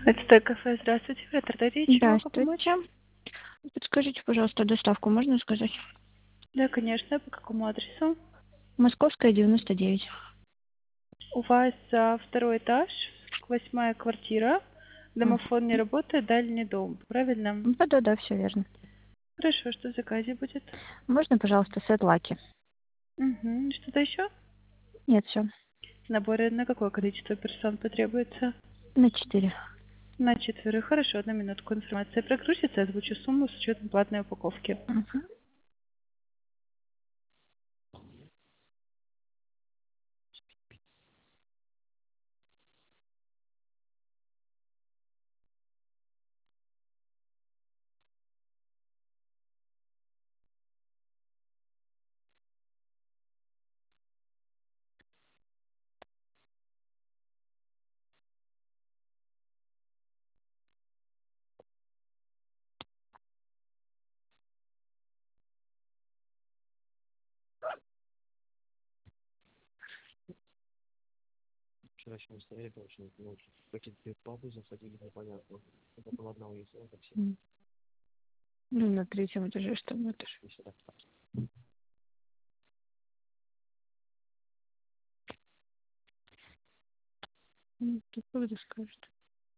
Это кафе. Здравствуйте. Речь, могу помочь? Здравствуйте. Подскажите, пожалуйста, доставку можно сказать? Да, конечно. По какому адресу? Московская, 99. У вас второй этаж, 8-я квартира. Мгм. Домофон не работает, дальний дом. Правильно? Да-да-да, все верно. Хорошо, что в заказе будет? Можно, пожалуйста, сет лаки? Угу. Что-то еще? Нет, все. Наборы на какое количество персон потребуется? На 4. На 4. Хорошо, одну минутку. Информация прогрузится, озвучу сумму с учетом платной упаковки. Мгм. Вчера еще не стояли, короче, ночью. Какие-то две папы заходили, непонятно. Это была одна улица, это все. Ну, на 3-м этаже, что на этаже? И сюда. Ты когда скажет?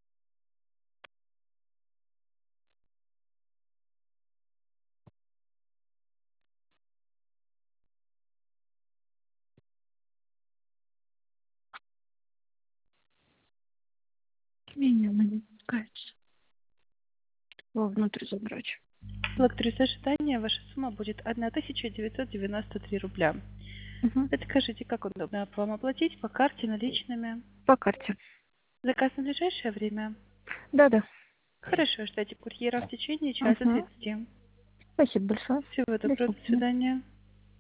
Меня намекается. Вовнутрь забрать. Благодарю за ожидание. Ваша сумма будет 1993 рубля. Угу. Подскажите, как удобно вам оплатить? По карте, наличными? По карте. Заказ на ближайшее время? Да-да. Хорошо, ждите курьера в течение часа Угу. 30. Спасибо большое. Всего До доброго, до свидания. свидания.